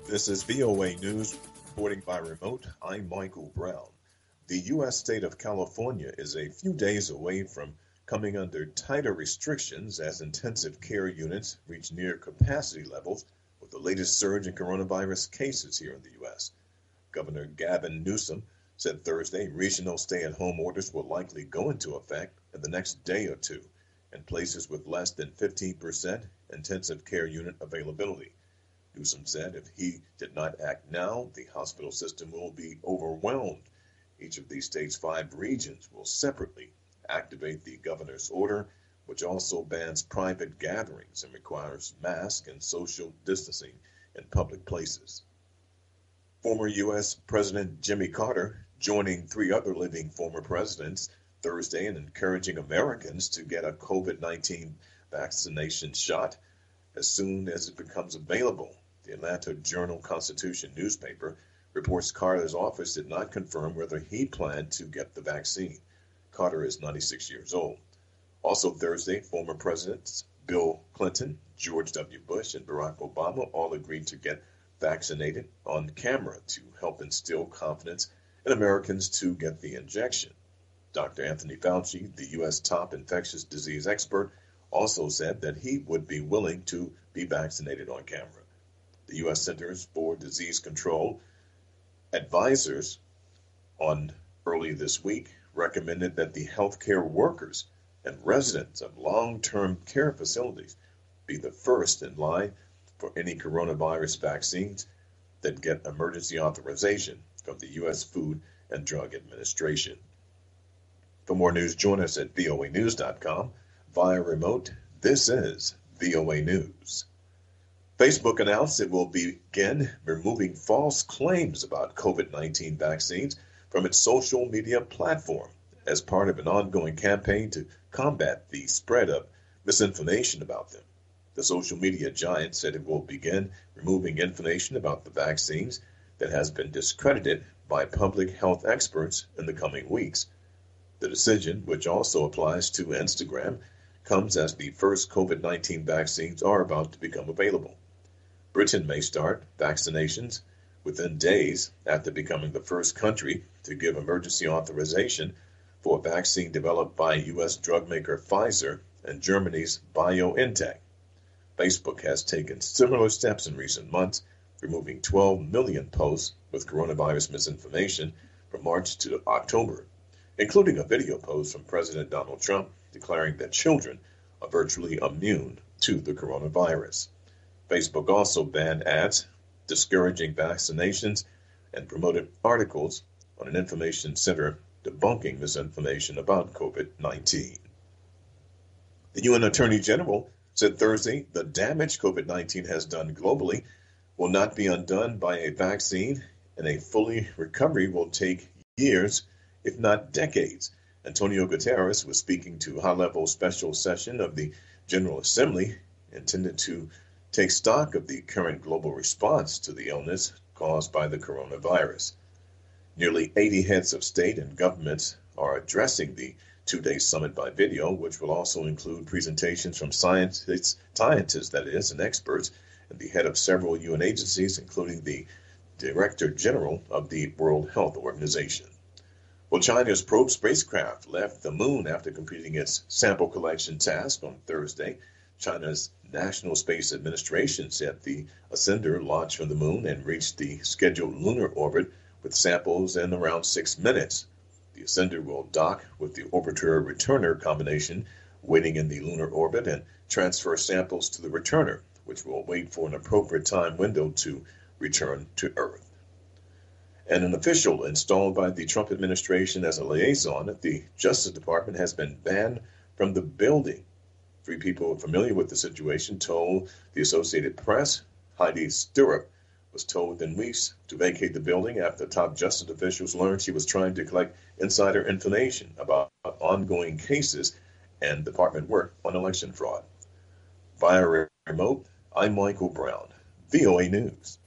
This is VOA News reporting by remote. I'm Michael Brown. The U.S. state of California is a few days away from coming under tighter restrictions as intensive care units reach near capacity levels with the latest surge in coronavirus cases here in the U.S. Governor Gavin Newsom said Thursday regional stay-at-home orders will likely go into effect in the next day or two in places with less than 15% intensive care unit availability. Newsom said if he did not act now, the hospital system will be overwhelmed. Each of the state's 5 regions will separately activate the governor's order, which also bans private gatherings and requires mask and social distancing in public places. Former U.S. President Jimmy Carter joining 3 other living former presidents Thursday in encouraging Americans to get a COVID-19 vaccination shot as soon as it becomes available. The Atlanta Journal-Constitution newspaper reports Carter's office did not confirm whether he planned to get the vaccine. Carter is 96 years old. Also Thursday, former presidents Bill Clinton, George W. Bush, and Barack Obama all agreed to get vaccinated on camera to help instill confidence in Americans to get the injection. Dr. Anthony Fauci, the U.S. top infectious disease expert, also said that he would be willing to be vaccinated on camera. The U.S. Centers for Disease Control advisors on early this week recommended that the healthcare workers and residents of long-term care facilities be the first in line for any coronavirus vaccines that get emergency authorization from the U.S. Food and Drug Administration. For more news, join us at voanews.com via remote. This is VOA News. Facebook announced it will begin removing false claims about COVID-19 vaccines from its social media platform as part of an ongoing campaign to combat the spread of misinformation about them. The social media giant said it will begin removing information about the vaccines that has been discredited by public health experts in the coming weeks. The decision, which also applies to Instagram, comes as the first COVID-19 vaccines are about to become available. Britain may start vaccinations within days after becoming the first country to give emergency authorization for a vaccine developed by U.S. drug maker Pfizer and Germany's BioNTech. Facebook has taken similar steps in recent months, removing 12 million posts with coronavirus misinformation from March to October, including a video post from President Donald Trump declaring that children are virtually immune to the coronavirus. Facebook also banned ads discouraging vaccinations and promoted articles on an information center debunking misinformation about COVID-19. The UN Attorney General said Thursday the damage COVID-19 has done globally will not be undone by a vaccine, and a fully recovery will take years, if not decades. Antonio Guterres was speaking to a high-level special session of the General Assembly intended to take stock of the current global response to the illness caused by the coronavirus. Nearly 80 heads of state and governments are addressing the 2-day summit by video, which will also include presentations from scientists and experts, and the head of several UN agencies, including the Director General of the World Health Organization. Well, China's probe spacecraft left the moon after completing its sample collection task on Thursday. China's National Space Administration said the Ascender launched from the moon and reached the scheduled lunar orbit with samples in around 6 minutes. The Ascender will dock with the orbiter-returner combination waiting in the lunar orbit and transfer samples to the returner, which will wait for an appropriate time window to return to Earth. And an official installed by the Trump administration as a liaison at the Justice Department has been banned from the building. 3 people familiar with the situation told the Associated Press. Heidi Stirrup was told within weeks to vacate the building after top justice officials learned she was trying to collect insider information about ongoing cases and department work on election fraud. Via remote, I'm Michael Brown, VOA News.